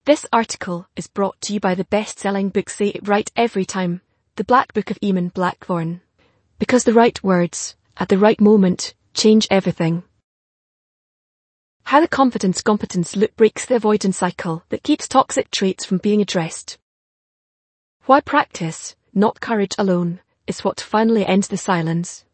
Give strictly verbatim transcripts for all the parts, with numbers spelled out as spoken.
This article is brought to you by the best-selling book Say It Right Every Time, The Black Book of Eamon Blackthorne. Because the right words, at the right moment, change everything. How the confidence-competence loop breaks the avoidance cycle that keeps toxic traits from being addressed. Why practice, not courage alone, is what finally ends the silence.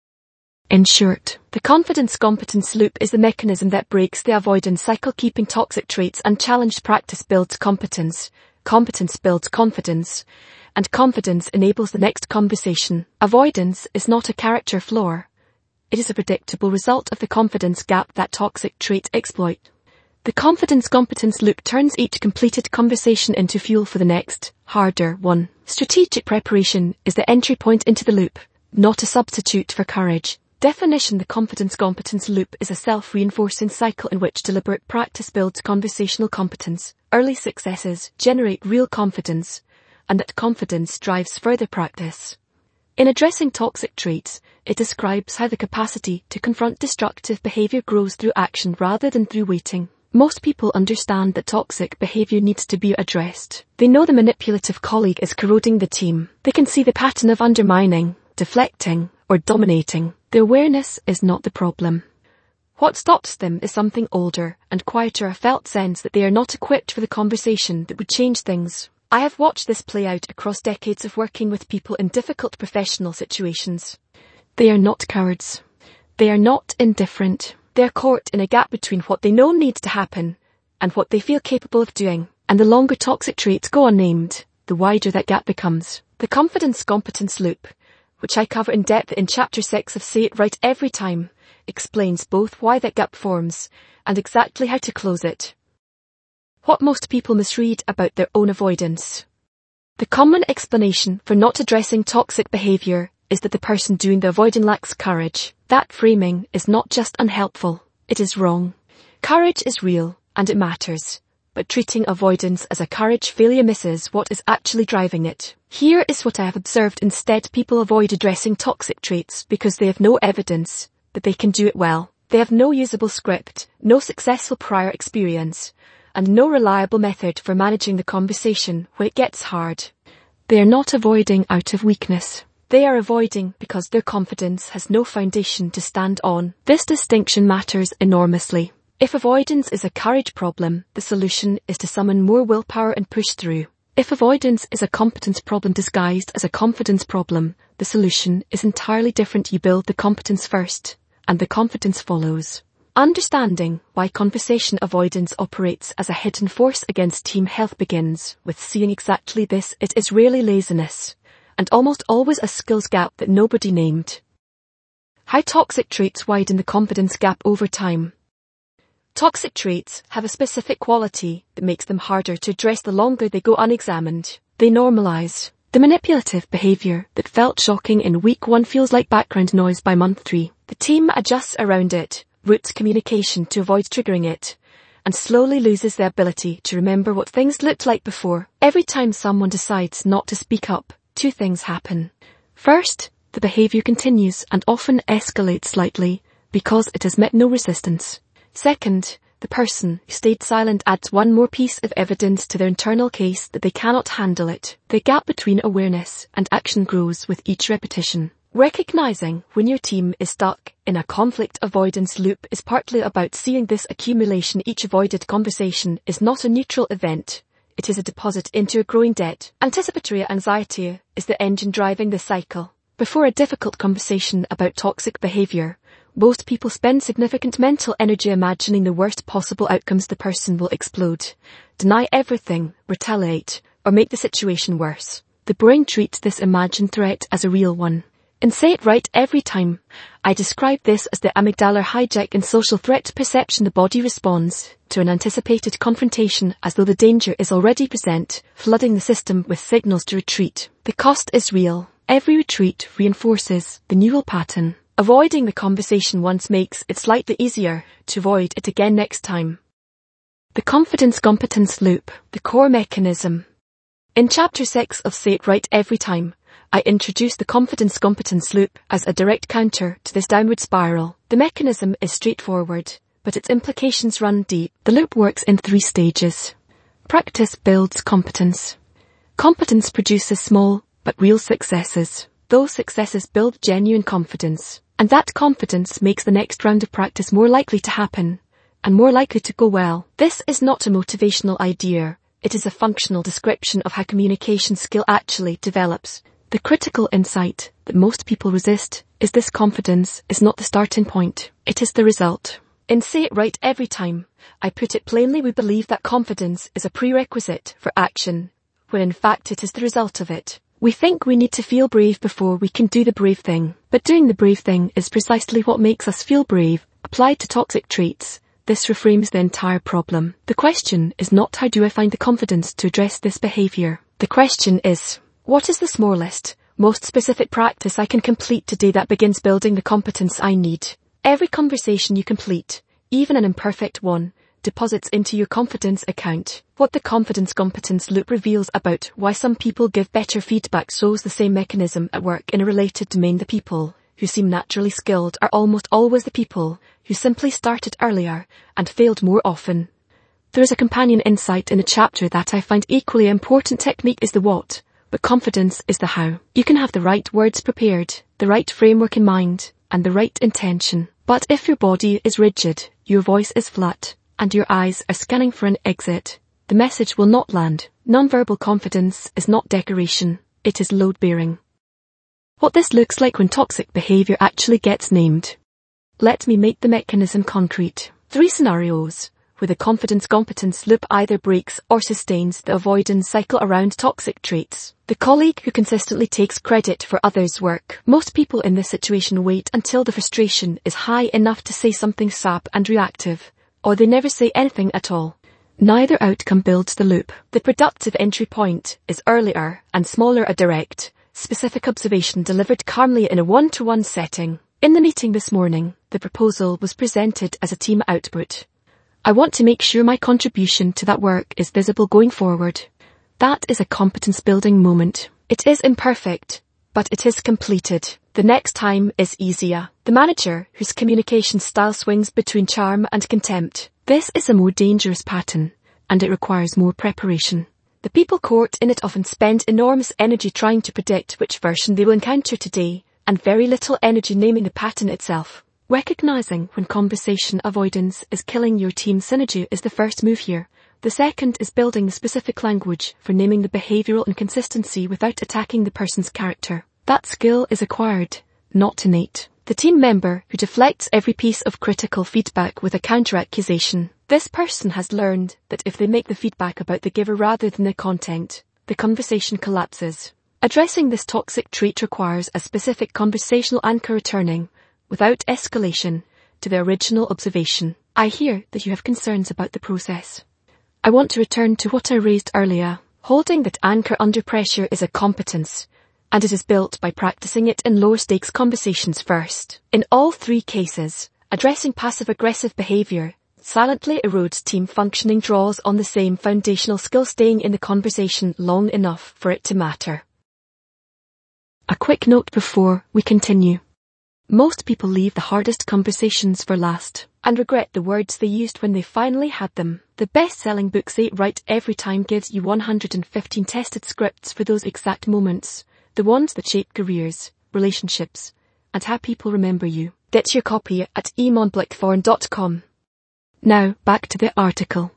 In short, the confidence-competence loop is the mechanism that breaks the avoidance cycle, keeping toxic traits unchallenged. Practice builds competence, competence builds confidence, and confidence enables the next conversation. Avoidance is not a character flaw. It is a predictable result of the confidence gap that toxic traits exploit. The confidence-competence loop turns each completed conversation into fuel for the next, harder one. Strategic preparation is the entry point into the loop, not a substitute for courage. Definition: the confidence-competence loop is a self-reinforcing cycle in which deliberate practice builds conversational competence. Early successes generate real confidence, and that confidence drives further practice. In addressing toxic traits, it describes how the capacity to confront destructive behavior grows through action rather than through waiting. Most people understand that toxic behavior needs to be addressed. They know the manipulative colleague is corroding the team. They can see the pattern of undermining, deflecting, or dominating. The awareness is not the problem. What stops them is something older and quieter, a felt sense that they are not equipped for the conversation that would change things. I have watched this play out across decades of working with people in difficult professional situations. They are not cowards. They are not indifferent. They are caught in a gap between what they know needs to happen and what they feel capable of doing. And the longer toxic traits go unnamed, the wider that gap becomes. The confidence-competence loop, which I cover in depth in Chapter six of Say It Right Every Time, explains both why that gap forms and exactly how to close it. What most people misread about their own avoidance. The common explanation for not addressing toxic behavior is that the person doing the avoiding lacks courage. That framing is not just unhelpful, it is wrong. Courage is real, and it matters. But treating avoidance as a courage failure misses what is actually driving it. Here is what I have observed instead: people avoid addressing toxic traits because they have no evidence that they can do it well. They have no usable script, no successful prior experience, and no reliable method for managing the conversation when it gets hard. They are not avoiding out of weakness. They are avoiding because their confidence has no foundation to stand on. This distinction matters enormously. If avoidance is a courage problem, the solution is to summon more willpower and push through. If avoidance is a competence problem disguised as a confidence problem, the solution is entirely different. You build the competence first, and the confidence follows. Understanding why conversation avoidance operates as a hidden force against team health begins with seeing exactly this. It is rarely laziness, and almost always a skills gap that nobody named. How toxic traits widen the confidence gap over time. Toxic traits have a specific quality that makes them harder to address the longer they go unexamined. They normalize. The manipulative behavior that felt shocking in week one feels like background noise by month three. The team adjusts around it, routes communication to avoid triggering it, and slowly loses the ability to remember what things looked like before. Every time someone decides not to speak up, two things happen. First, the behavior continues and often escalates slightly because it has met no resistance. Second, the person who stayed silent adds one more piece of evidence to their internal case that they cannot handle it. The gap between awareness and action grows with each repetition. Recognizing when your team is stuck in a conflict avoidance loop is partly about seeing this accumulation. Each avoided conversation is not a neutral event. It is a deposit into a growing debt. Anticipatory anxiety is the engine driving the cycle. Before a difficult conversation about toxic behavior, most people spend significant mental energy imagining the worst possible outcomes. The person will explode, deny everything, retaliate, or make the situation worse. The brain treats this imagined threat as a real one. In Say It Right Every Time, I describe this as the amygdala hijack in social threat perception. The body responds to an anticipated confrontation as though the danger is already present, flooding the system with signals to retreat. The cost is real. Every retreat reinforces the neural pattern. Avoiding the conversation once makes it slightly easier to avoid it again next time. The confidence-competence loop, the core mechanism. In Chapter six of Say It Right Every Time, I introduce the confidence-competence loop as a direct counter to this downward spiral. The mechanism is straightforward, but its implications run deep. The loop works in three stages. Practice builds competence. Competence produces small, but real successes. Those successes build genuine confidence. And that confidence makes the next round of practice more likely to happen, and more likely to go well. This is not a motivational idea. It is a functional description of how communication skill actually develops. The critical insight that most people resist is this: confidence is not the starting point. It is the result. In Say It Right Every Time, I put it plainly, we believe that confidence is a prerequisite for action, when in fact it is the result of it. We think we need to feel brave before we can do the brave thing. But doing the brave thing is precisely what makes us feel brave. Applied to toxic traits, this reframes the entire problem. The question is not how do I find the confidence to address this behavior. The question is, what is the smallest, most specific practice I can complete today that begins building the competence I need? Every conversation you complete, even an imperfect one, deposits into your confidence account. What the confidence competence loop reveals about why some people give better feedback shows the same mechanism at work in a related domain. The people who seem naturally skilled are almost always the people who simply started earlier and failed more often. There is a companion insight in the chapter that I find equally important. Technique is the what, but confidence is the how. You can have the right words prepared, the right framework in mind, and the right intention. But if your body is rigid, your voice is flat, and your eyes are scanning for an exit, the message will not land. Nonverbal confidence is not decoration, it is load-bearing. What this looks like when toxic behavior actually gets named. Let me make the mechanism concrete. Three scenarios where the confidence competence loop either breaks or sustains the avoidance cycle around toxic traits. The colleague who consistently takes credit for others' work. Most people in this situation wait until the frustration is high enough to say something sharp and reactive, or they never say anything at all. Neither outcome builds the loop. The productive entry point is earlier and smaller, a direct, specific observation delivered calmly in a one-to-one setting. In the meeting this morning, the proposal was presented as a team output. I want to make sure my contribution to that work is visible going forward. That is a competence-building moment. It is imperfect, but it is completed. The next time is easier. The manager, whose communication style swings between charm and contempt. This is a more dangerous pattern, and it requires more preparation. The people caught in it often spend enormous energy trying to predict which version they will encounter today, and very little energy naming the pattern itself. Recognizing when conversation avoidance is killing your team synergy is the first move here. The second is building the specific language for naming the behavioral inconsistency without attacking the person's character. That skill is acquired, not innate. The team member who deflects every piece of critical feedback with a counter-accusation. This person has learned that if they make the feedback about the giver rather than the content, the conversation collapses. Addressing this toxic trait requires a specific conversational anchor, returning, without escalation, to the original observation. I hear that you have concerns about the process. I want to return to what I raised earlier. Holding that anchor under pressure is a competence, and it is built by practicing it in lower stakes conversations first. In all three cases, addressing passive-aggressive behavior silently erodes team functioning, draws on the same foundational skill, staying in the conversation long enough for it to matter. A quick note before we continue. Most people leave the hardest conversations for last, and regret the words they used when they finally had them. The best-selling book Say It Right Every Time gives you one hundred fifteen tested scripts for those exact moments, the ones that shape careers, relationships, and how people remember you. Get your copy at emon blackthorn dot com. Now, back to the article.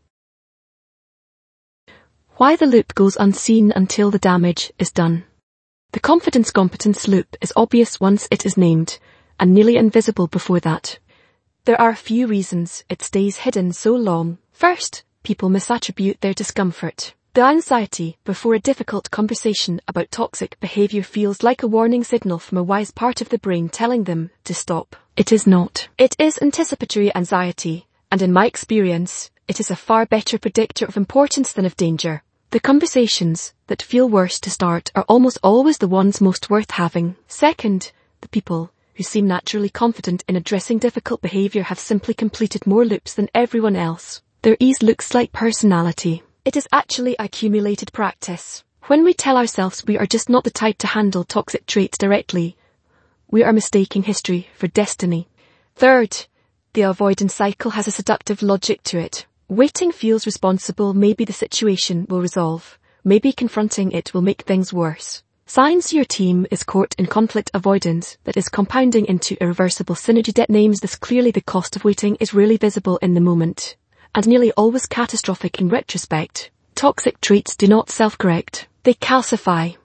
Why the loop goes unseen until the damage is done. The confidence-competence loop is obvious once it is named, and nearly invisible before that. There are a few reasons it stays hidden so long. First, people misattribute their discomfort. The anxiety before a difficult conversation about toxic behavior feels like a warning signal from a wise part of the brain telling them to stop. It is not. It is anticipatory anxiety, and in my experience, it is a far better predictor of importance than of danger. The conversations that feel worse to start are almost always the ones most worth having. Second, the people who seem naturally confident in addressing difficult behavior have simply completed more loops than everyone else. Their ease looks like personality. It is actually accumulated practice. When we tell ourselves we are just not the type to handle toxic traits directly, we are mistaking history for destiny. Third, the avoidance cycle has a seductive logic to it. Waiting feels responsible. Maybe the situation will resolve. Maybe confronting it will make things worse. Signs your team is caught in conflict avoidance that is compounding into irreversible synergy debt. Names this clearly. The cost of waiting is rarely visible in the moment, and nearly always catastrophic in retrospect. Toxic traits do not self-correct. They calcify.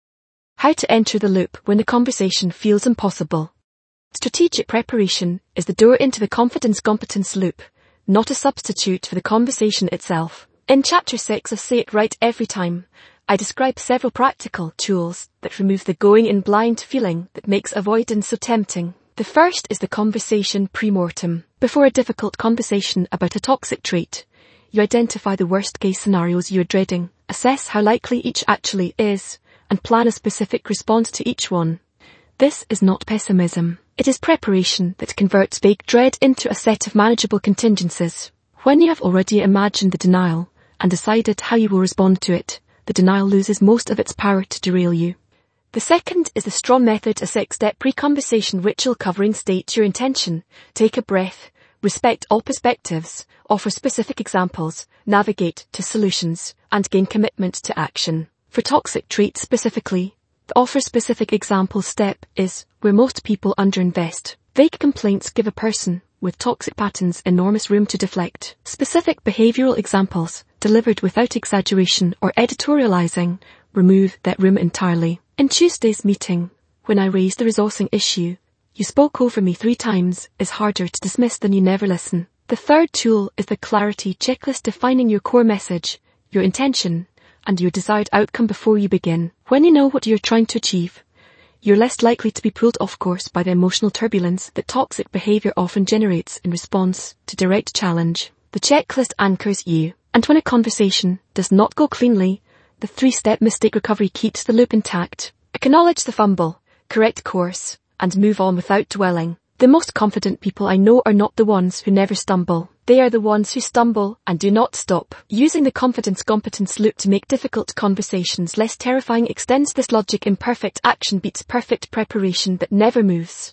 How to enter the loop when the conversation feels impossible. Strategic preparation is the door into the confidence-competence loop, not a substitute for the conversation itself. In Chapter six of Say It Right Every Time, I describe several practical tools that remove the going in blind feeling that makes avoidance so tempting. The first is the conversation pre-mortem. Before a difficult conversation about a toxic trait, you identify the worst-case scenarios you're dreading, assess how likely each actually is, and plan a specific response to each one. This is not pessimism. It is preparation that converts vague dread into a set of manageable contingencies. When you have already imagined the denial and decided how you will respond to it, the denial loses most of its power to derail you. The second is the STROM method, a six-step pre-conversation ritual covering state your intention, take a breath, respect all perspectives, offer specific examples, navigate to solutions, and gain commitment to action. For toxic traits specifically, the offer specific example step is where most people underinvest. Vague complaints give a person with toxic patterns enormous room to deflect. Specific behavioral examples, delivered without exaggeration or editorializing, remove that room entirely. In Tuesday's meeting, when I raised the resourcing issue, you spoke over me three times is harder to dismiss than you never listen. The third tool is the clarity checklist, defining your core message, your intention, and your desired outcome before you begin. When you know what you're trying to achieve, you're less likely to be pulled off course by the emotional turbulence that toxic behavior often generates in response to direct challenge. The checklist anchors you, and when a conversation does not go cleanly, the three-step mistake recovery keeps the loop intact. Acknowledge the fumble, correct course, and move on without dwelling. The most confident people I know are not the ones who never stumble. They are the ones who stumble and do not stop. Using the confidence-competence loop to make difficult conversations less terrifying extends this logic. Imperfect action beats perfect preparation that never moves.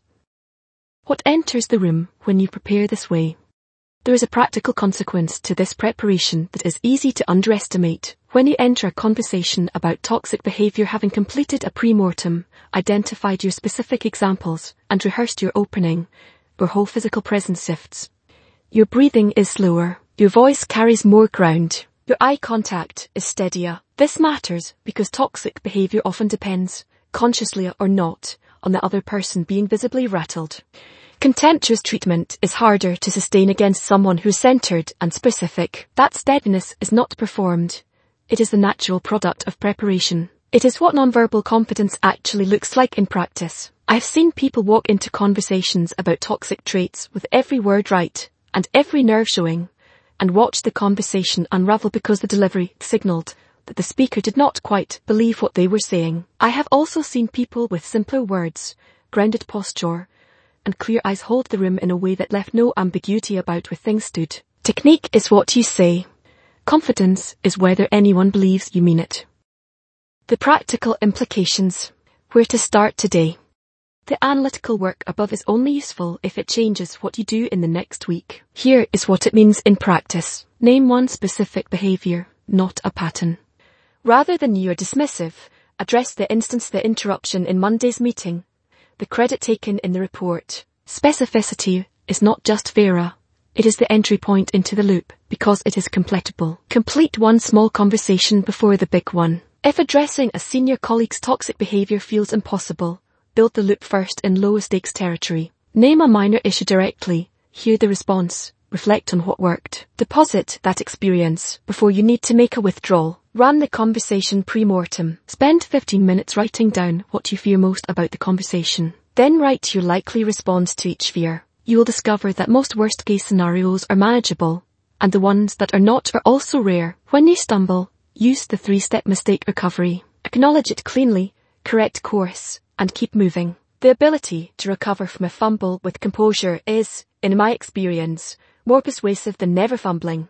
What enters the room when you prepare this way? There is a practical consequence to this preparation that is easy to underestimate. When you enter a conversation about toxic behavior, having completed a pre-mortem, identified your specific examples, and rehearsed your opening, your whole physical presence shifts. Your breathing is slower, your voice carries more ground, your eye contact is steadier. This matters because toxic behavior often depends, consciously or not, on the other person being visibly rattled. Contemptuous treatment is harder to sustain against someone who is centered and specific. That steadiness is not performed. It is the natural product of preparation. It is what nonverbal confidence actually looks like in practice. I've seen people walk into conversations about toxic traits with every word right and every nerve showing, and watch the conversation unravel because the delivery signaled that the speaker did not quite believe what they were saying. I have also seen people with simpler words, grounded posture, and clear eyes hold the room in a way that left no ambiguity about where things stood. Technique is what you say. Confidence is whether anyone believes you mean it. The practical implications. Where to start today. The analytical work above is only useful if it changes what you do in the next week. Here is what it means in practice. Name one specific behavior, not a pattern. Rather than you are dismissive, address the instance, the interruption in Monday's meeting, the credit taken in the report. Specificity is not just fairer. It is the entry point into the loop because it is completable. Complete one small conversation before the big one. If addressing a senior colleague's toxic behavior feels impossible, build the loop first in low-stakes territory. Name a minor issue directly, hear the response, reflect on what worked. Deposit that experience before you need to make a withdrawal. Run the conversation pre-mortem. Spend fifteen minutes writing down what you fear most about the conversation. Then write your likely response to each fear. You will discover that most worst-case scenarios are manageable, and the ones that are not are also rare. When you stumble, use the three-step mistake recovery. Acknowledge it cleanly, correct course, and keep moving. The ability to recover from a fumble with composure is, in my experience, more persuasive than never fumbling.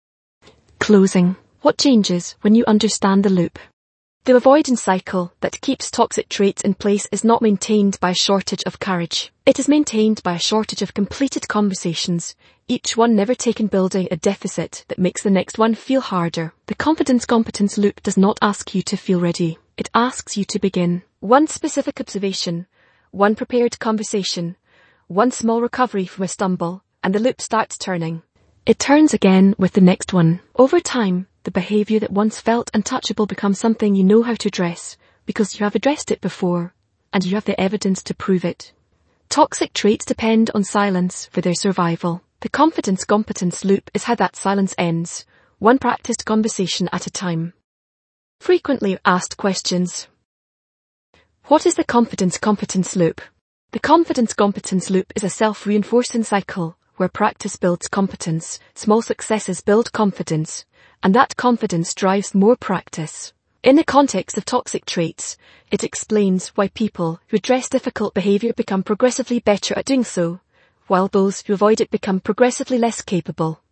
Closing. What changes when you understand the loop? The avoidance cycle that keeps toxic traits in place is not maintained by a shortage of courage. It is maintained by a shortage of completed conversations, each one never taken building a deficit that makes the next one feel harder. The confidence-competence loop does not ask you to feel ready. It asks you to begin. One specific observation, one prepared conversation, one small recovery from a stumble, and the loop starts turning. It turns again with the next one. Over time, the behavior that once felt untouchable becomes something you know how to address, because you have addressed it before, and you have the evidence to prove it. Toxic traits depend on silence for their survival. The confidence-competence loop is how that silence ends, one practiced conversation at a time. Frequently asked questions. What is the confidence-competence loop? The confidence-competence loop is a self-reinforcing cycle where practice builds competence, small successes build confidence, and that confidence drives more practice. In the context of toxic traits, it explains why people who address difficult behavior become progressively better at doing so, while those who avoid it become progressively less capable.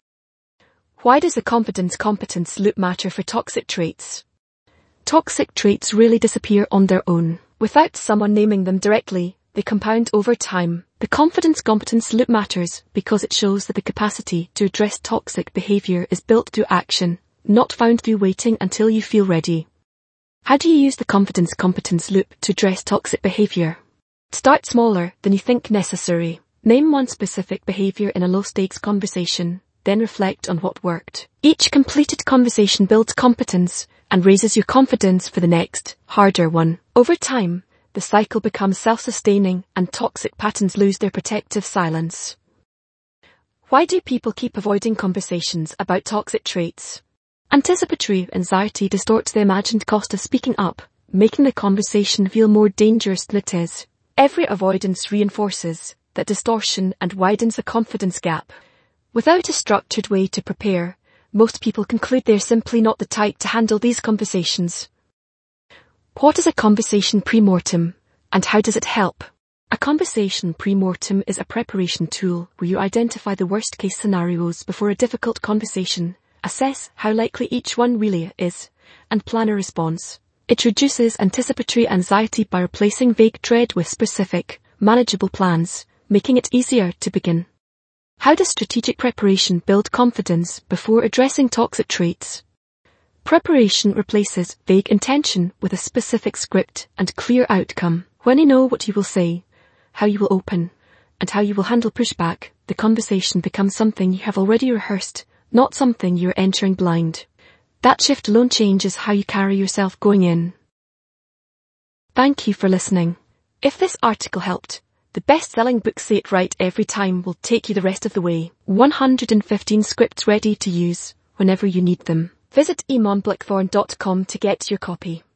Why does the confidence-competence loop matter for toxic traits? Toxic traits rarely disappear on their own. Without someone naming them directly, they compound over time. The confidence-competence loop matters because it shows that the capacity to address toxic behavior is built through action, not found through waiting until you feel ready. How do you use the confidence-competence loop to address toxic behavior? Start smaller than you think necessary. Name one specific behavior in a low-stakes conversation, then reflect on what worked. Each completed conversation builds competence and raises your confidence for the next, harder one. Over time, the cycle becomes self-sustaining and toxic patterns lose their protective silence. Why do people keep avoiding conversations about toxic traits? Anticipatory anxiety distorts the imagined cost of speaking up, making the conversation feel more dangerous than it is. Every avoidance reinforces that distortion and widens the confidence gap. Without a structured way to prepare, most people conclude they're simply not the type to handle these conversations. What is a conversation pre-mortem, and how does it help? A conversation pre-mortem is a preparation tool where you identify the worst-case scenarios before a difficult conversation, assess how likely each one really is, and plan a response. It reduces anticipatory anxiety by replacing vague dread with specific, manageable plans, making it easier to begin. How does strategic preparation build confidence before addressing toxic traits? Preparation replaces vague intention with a specific script and clear outcome. When you know what you will say, how you will open, and how you will handle pushback, the conversation becomes something you have already rehearsed, not something you're entering blind. That shift alone changes how you carry yourself going in. Thank you for listening. If this article helped, the best-selling book Say It Right Every Time will take you the rest of the way. one hundred fifteen scripts ready to use whenever you need them. Visit Eamon Blackthorne dot com to get your copy.